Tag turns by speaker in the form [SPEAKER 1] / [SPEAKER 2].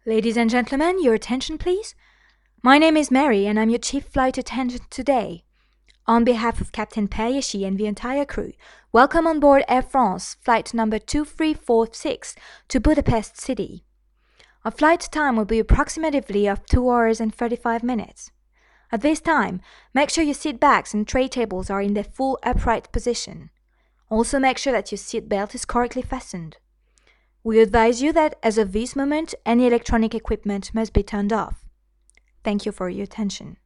[SPEAKER 1] Ladies and gentlemen, your attention please. My name is Mary and I'm your chief flight attendant today. On behalf of Captain Payashi and the entire crew, welcome on board Air France flight number 2346 to Budapest City. Our flight time will be approximately of 2 hours and 35 minutes. At this time, make sure your seat backs and tray tables are in their full upright position. Also make sure that your seat belt is correctly fastened. We advise you that as of this moment, any electronic equipment must be turned off. Thank you for your attention.